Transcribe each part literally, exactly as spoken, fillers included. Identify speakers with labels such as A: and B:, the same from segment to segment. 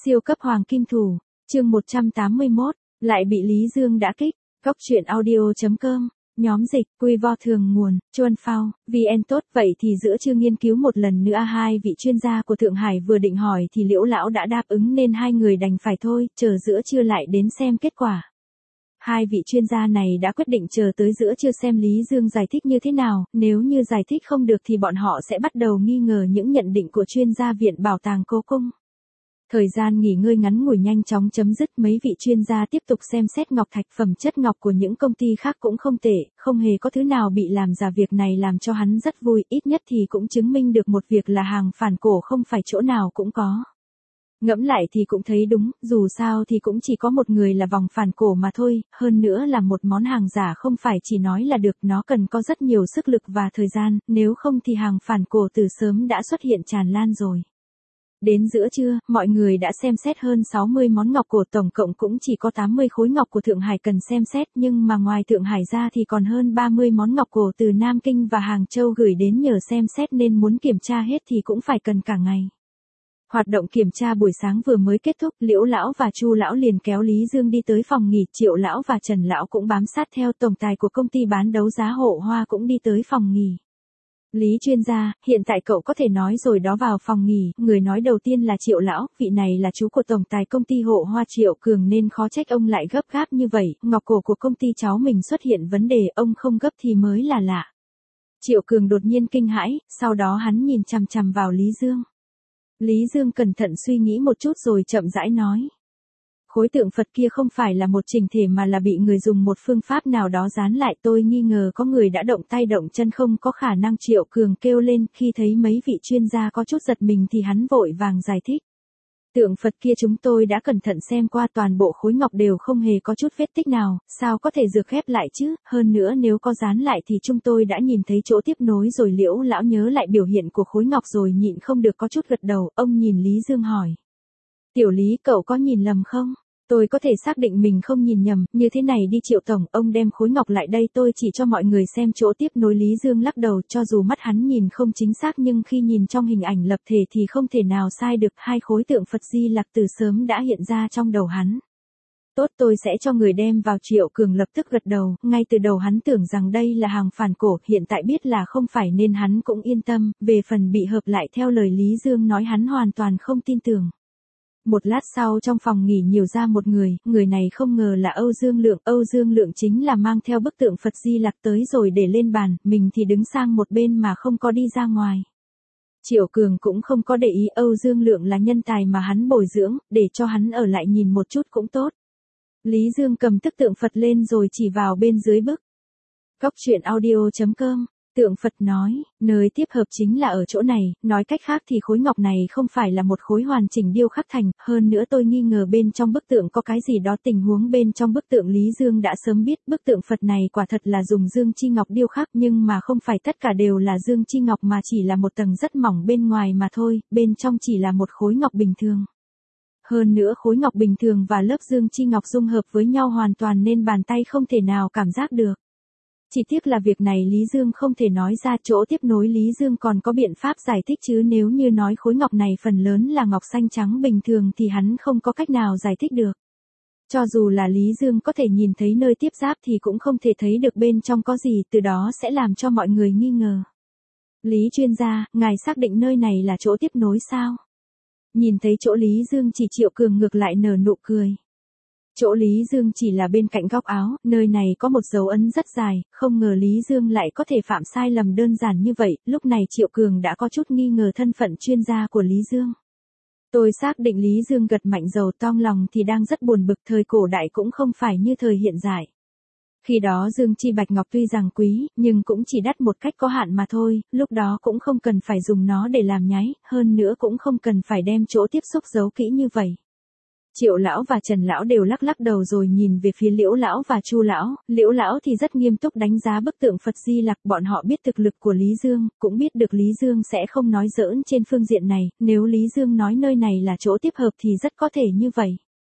A: Siêu cấp hoàng kim thủ, chương một trăm tám mươi mốt, lại bị Lý Dương đã kích. Góc truyện audio chấm com, nhóm dịch, quy vo thường nguồn, Chuan Phao, vê en tốt. Vậy thì giữa chưa nghiên cứu một lần nữa. Hai vị chuyên gia của Thượng Hải vừa định hỏi thì Liễu lão đã đáp ứng nên hai người đành phải thôi, chờ giữa trưa lại đến xem kết quả. Hai vị chuyên gia này đã quyết định chờ tới giữa trưa xem Lý Dương giải thích như thế nào, nếu như giải thích không được thì bọn họ sẽ bắt đầu nghi ngờ những nhận định của chuyên gia Viện Bảo tàng Cố Cung. Thời gian nghỉ ngơi ngắn ngủi nhanh chóng chấm dứt, mấy vị chuyên gia tiếp tục xem xét ngọc thạch. Phẩm chất ngọc của những công ty khác cũng không tệ, không hề có thứ nào bị làm giả. Việc này làm cho hắn rất vui, ít nhất thì cũng chứng minh được một việc là hàng phản cổ không phải chỗ nào cũng có. Ngẫm lại thì cũng thấy đúng, dù sao thì cũng chỉ có một người là vòng phản cổ mà thôi, hơn nữa là một món hàng giả không phải chỉ nói là được, nó cần có rất nhiều sức lực và thời gian, nếu không thì hàng phản cổ từ sớm đã xuất hiện tràn lan rồi. Đến giữa trưa, mọi người đã xem xét hơn sáu mươi món ngọc cổ, tổng cộng cũng chỉ có tám mươi khối ngọc của Thượng Hải cần xem xét, nhưng mà ngoài Thượng Hải ra thì còn hơn ba mươi món ngọc cổ từ Nam Kinh và Hàng Châu gửi đến nhờ xem xét, nên muốn kiểm tra hết thì cũng phải cần cả ngày. Hoạt động kiểm tra buổi sáng vừa mới kết thúc, Liễu lão và Chu lão liền kéo Lý Dương đi tới phòng nghỉ, Triệu lão và Trần lão cũng bám sát theo, tổng tài của công ty bán đấu giá Hộ Hoa cũng đi tới phòng nghỉ. Lý chuyên gia, hiện tại cậu có thể nói rồi đó. Vào phòng nghỉ, người nói đầu tiên là Triệu lão, vị này là chú của tổng tài công ty Hộ Hoa Triệu Cường nên khó trách ông lại gấp gáp như vậy, ngọc cổ của công ty cháu mình xuất hiện vấn đề, ông không gấp thì mới là lạ. Triệu Cường đột nhiên kinh hãi, sau đó hắn nhìn chằm chằm vào Lý Dương. Lý Dương cẩn thận suy nghĩ một chút rồi chậm rãi nói. Khối tượng Phật kia không phải là một chỉnh thể mà là bị người dùng một phương pháp nào đó dán lại, tôi nghi ngờ có người đã động tay động chân, không có khả năng. Triệu Cường kêu lên. Khi thấy mấy vị chuyên gia có chút giật mình thì hắn vội vàng giải thích. Tượng Phật kia chúng tôi đã cẩn thận xem qua, toàn bộ khối ngọc đều không hề có chút vết tích nào, sao có thể dược khép lại chứ, hơn nữa nếu có dán lại thì chúng tôi đã nhìn thấy chỗ tiếp nối rồi. Liễu lão nhớ lại biểu hiện của khối ngọc rồi nhịn không được có chút gật đầu, ông nhìn Lý Dương hỏi. Tiểu Lý, cậu có nhìn lầm không? Tôi có thể xác định mình không nhìn nhầm, như thế này đi Triệu tổng, ông đem khối ngọc lại đây tôi chỉ cho mọi người xem chỗ tiếp nối. Lý Dương lắc đầu, cho dù mắt hắn nhìn không chính xác nhưng khi nhìn trong hình ảnh lập thể thì không thể nào sai được, hai khối tượng Phật Di Lặc từ sớm đã hiện ra trong đầu hắn. Tốt, tôi sẽ cho người đem vào. Triệu Cường lập tức gật đầu, ngay từ đầu hắn tưởng rằng đây là hàng phản cổ, hiện tại biết là không phải nên hắn cũng yên tâm, về phần bị hợp lại theo lời Lý Dương nói hắn hoàn toàn không tin tưởng. Một lát sau trong phòng nghỉ nhiều ra một người, người này không ngờ là Âu Dương Lượng. Âu Dương Lượng chính là mang theo bức tượng Phật Di Lặc tới rồi để lên bàn, mình thì đứng sang một bên mà không có đi ra ngoài. Triệu Cường cũng không có để ý, Âu Dương Lượng là nhân tài mà hắn bồi dưỡng, để cho hắn ở lại nhìn một chút cũng tốt. Lý Dương cầm bức tượng Phật lên rồi chỉ vào bên dưới bức. Góc truyện audio chấm com. Tượng Phật nói, nơi tiếp hợp chính là ở chỗ này, nói cách khác thì khối ngọc này không phải là một khối hoàn chỉnh điêu khắc thành, hơn nữa tôi nghi ngờ bên trong bức tượng có cái gì đó. Tình huống bên trong bức tượng Lý Dương đã sớm biết, bức tượng Phật này quả thật là dùng dương chi ngọc điêu khắc, nhưng mà không phải tất cả đều là dương chi ngọc mà chỉ là một tầng rất mỏng bên ngoài mà thôi, bên trong chỉ là một khối ngọc bình thường. Hơn nữa khối ngọc bình thường và lớp dương chi ngọc dung hợp với nhau hoàn toàn nên bàn tay không thể nào cảm giác được. Chỉ tiếc là việc này Lý Dương không thể nói ra, chỗ tiếp nối Lý Dương còn có biện pháp giải thích chứ, nếu như nói khối ngọc này phần lớn là ngọc xanh trắng bình thường thì hắn không có cách nào giải thích được. Cho dù là Lý Dương có thể nhìn thấy nơi tiếp giáp thì cũng không thể thấy được bên trong có gì, từ đó sẽ làm cho mọi người nghi ngờ. Lý chuyên gia, ngài xác định nơi này là chỗ tiếp nối sao? Nhìn thấy chỗ Lý Dương chỉ, Triệu Cường ngược lại nở nụ cười. Chỗ Lý Dương chỉ là bên cạnh góc áo, nơi này có một dấu ấn rất dài, không ngờ Lý Dương lại có thể phạm sai lầm đơn giản như vậy. Lúc này Triệu Cường đã có chút nghi ngờ thân phận chuyên gia của Lý Dương. Tôi xác định. Lý Dương gật mạnh đầu, trong lòng thì đang rất buồn bực, thời cổ đại cũng không phải như thời hiện tại. Khi đó dương chi bạch ngọc tuy rằng quý, nhưng cũng chỉ đắt một cách có hạn mà thôi, lúc đó cũng không cần phải dùng nó để làm nháy, hơn nữa cũng không cần phải đem chỗ tiếp xúc giấu kỹ như vậy. Triệu lão và Trần lão đều lắc lắc đầu rồi nhìn về phía Liễu lão và Chu lão. Liễu lão thì rất nghiêm túc đánh giá bức tượng Phật Di Lặc, bọn họ biết thực lực của Lý Dương, cũng biết được Lý Dương sẽ không nói giỡn trên phương diện này, nếu Lý Dương nói nơi này là chỗ tiếp hợp thì rất có thể như vậy.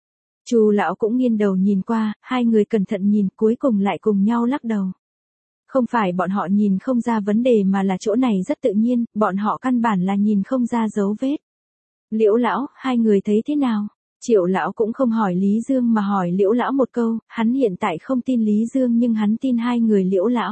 A: Chu lão cũng nghiêng đầu nhìn qua, hai người cẩn thận nhìn, cuối cùng lại cùng nhau lắc đầu. Không phải bọn họ nhìn không ra vấn đề mà là chỗ này rất tự nhiên, bọn họ căn bản là nhìn không ra dấu vết. Liễu lão, hai người thấy thế nào? Triệu lão cũng không hỏi Lý Dương mà hỏi Liễu lão một câu, hắn hiện tại không tin Lý Dương nhưng hắn tin hai người Liễu lão.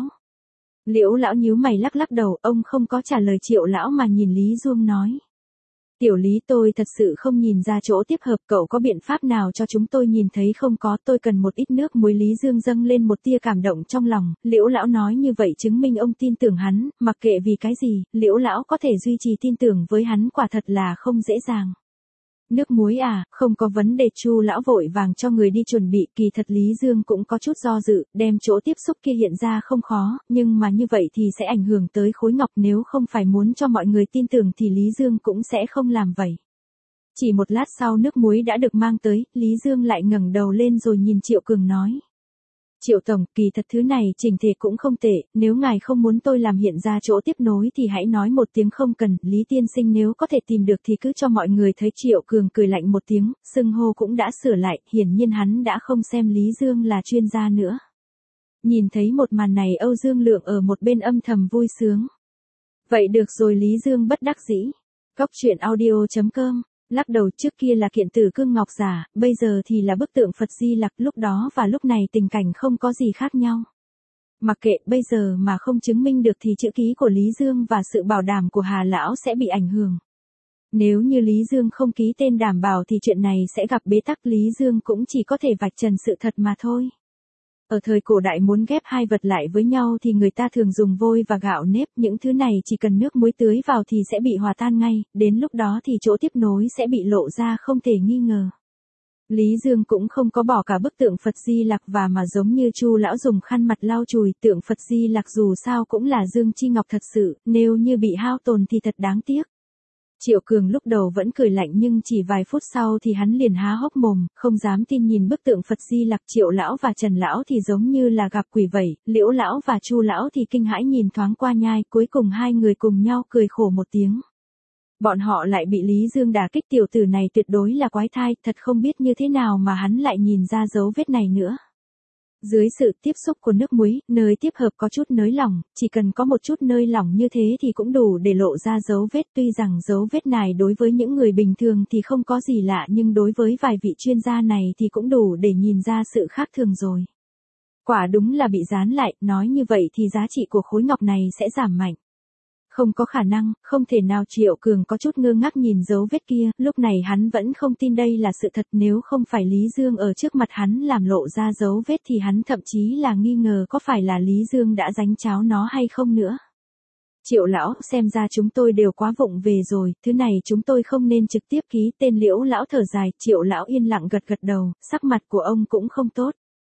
A: Liễu lão nhíu mày lắc lắc đầu, ông không có trả lời Triệu lão mà nhìn Lý Dương nói. Tiểu Lý, tôi thật sự không nhìn ra chỗ tiếp hợp, cậu có biện pháp nào cho chúng tôi nhìn thấy không? Có, tôi cần một ít nước muối. Lý Dương dâng lên một tia cảm động trong lòng, Liễu lão nói như vậy chứng minh ông tin tưởng hắn, mặc kệ vì cái gì, Liễu lão có thể duy trì tin tưởng với hắn quả thật là không dễ dàng. Nước muối à, không có vấn đề. Chu lão vội vàng cho người đi chuẩn bị, kỳ thật Lý Dương cũng có chút do dự, đem chỗ tiếp xúc kia hiện ra không khó, nhưng mà như vậy thì sẽ ảnh hưởng tới khối ngọc, nếu không phải muốn cho mọi người tin tưởng thì Lý Dương cũng sẽ không làm vậy. Chỉ một lát sau nước muối đã được mang tới, Lý Dương lại ngẩng đầu lên rồi nhìn Triệu Cường nói. Triệu tổng, kỳ thật thứ này chỉnh thể cũng không tệ, nếu ngài không muốn tôi làm hiện ra chỗ tiếp nối thì hãy nói một tiếng không cần, Lý tiên sinh nếu có thể tìm được thì cứ cho mọi người thấy. Triệu Cường cười lạnh một tiếng, xưng hô cũng đã sửa lại, hiển nhiên hắn đã không xem Lý Dương là chuyên gia nữa. Nhìn thấy một màn này Âu Dương Lượng ở một bên âm thầm vui sướng. Vậy được rồi, Lý Dương bất đắc dĩ. Góc truyện audio chấm com Lắc đầu, trước kia là kiện tử cương ngọc giả, bây giờ thì là bức tượng Phật Di Lặc, lúc đó và lúc này tình cảnh không có gì khác nhau. Mặc kệ, bây giờ mà không chứng minh được thì chữ ký của Lý Dương và sự bảo đảm của Hà Lão sẽ bị ảnh hưởng. Nếu như Lý Dương không ký tên đảm bảo thì chuyện này sẽ gặp bế tắc, Lý Dương cũng chỉ có thể vạch trần sự thật mà thôi. Ở thời cổ đại muốn ghép hai vật lại với nhau thì người ta thường dùng vôi và gạo nếp, những thứ này chỉ cần nước muối tưới vào thì sẽ bị hòa tan ngay, đến lúc đó thì chỗ tiếp nối sẽ bị lộ ra không thể nghi ngờ. Lý Dương cũng không có bỏ cả bức tượng Phật Di Lặc và mà giống như Chu lão dùng khăn mặt lau chùi, tượng Phật Di Lặc dù sao cũng là dương chi ngọc thật sự, nếu như bị hao tổn thì thật đáng tiếc. Triệu Cường lúc đầu vẫn cười lạnh nhưng chỉ vài phút sau thì hắn liền há hốc mồm, không dám tin nhìn bức tượng Phật Di Lặc. Triệu lão và Trần lão thì giống như là gặp quỷ vậy, Liễu lão và Chu lão thì kinh hãi nhìn thoáng qua nhai, cuối cùng hai người cùng nhau cười khổ một tiếng. Bọn họ lại bị Lý Dương đả kích, tiểu tử này tuyệt đối là quái thai, thật không biết như thế nào mà hắn lại nhìn ra dấu vết này nữa. Dưới sự tiếp xúc của nước muối, nơi tiếp hợp có chút nới lỏng, chỉ cần có một chút nơi lỏng như thế thì cũng đủ để lộ ra dấu vết. Tuy rằng dấu vết này đối với những người bình thường thì không có gì lạ nhưng đối với vài vị chuyên gia này thì cũng đủ để nhìn ra sự khác thường rồi. Quả đúng là bị dán lại, nói như vậy thì giá trị của khối ngọc này sẽ giảm mạnh. Không có khả năng, không thể nào. Triệu Cường có chút ngơ ngác nhìn dấu vết kia, lúc này hắn vẫn không tin đây là sự thật, nếu không phải Lý Dương ở trước mặt hắn làm lộ ra dấu vết thì hắn thậm chí là nghi ngờ có phải là Lý Dương đã đánh cháo nó hay không nữa. Triệu lão, xem ra chúng tôi đều quá vụng về rồi, thứ này chúng tôi không nên trực tiếp ký tên. Liễu lão thở dài, Triệu lão yên lặng gật gật đầu, sắc mặt của ông cũng không tốt.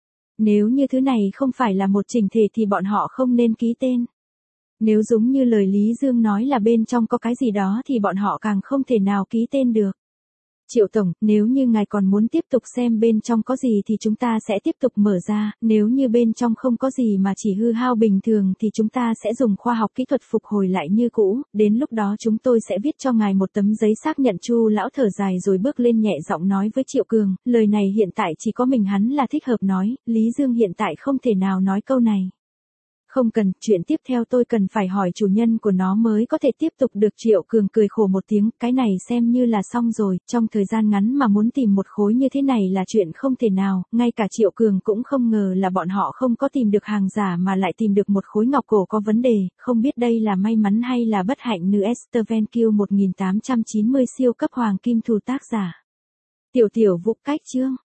A: Nếu như thứ này không phải là một chỉnh thể thì bọn họ không nên ký tên. Nếu giống như lời Lý Dương nói là bên trong có cái gì đó thì bọn họ càng không thể nào ký tên được. Triệu tổng, nếu như ngài còn muốn tiếp tục xem bên trong có gì thì chúng ta sẽ tiếp tục mở ra, nếu như bên trong không có gì mà chỉ hư hao bình thường thì chúng ta sẽ dùng khoa học kỹ thuật phục hồi lại như cũ, đến lúc đó chúng tôi sẽ viết cho ngài một tấm giấy xác nhận. Chu lão thở dài rồi bước lên nhẹ giọng nói với Triệu Cường, lời này hiện tại chỉ có mình hắn là thích hợp nói, Lý Dương hiện tại không thể nào nói câu này. Không cần, chuyện tiếp theo tôi cần phải hỏi chủ nhân của nó mới có thể tiếp tục được. Triệu Cường cười khổ một tiếng, cái này xem như là xong rồi, trong thời gian ngắn mà muốn tìm một khối như thế này là chuyện không thể nào, ngay cả Triệu Cường cũng không ngờ là bọn họ không có tìm được hàng giả mà lại tìm được một khối ngọc cổ có vấn đề, không biết đây là may mắn hay là bất hạnh. Nữ Esther Van Kiel một nghìn tám trăm chín mươi siêu cấp hoàng kim thù tác giả. Tiểu tiểu Vũ cách chương.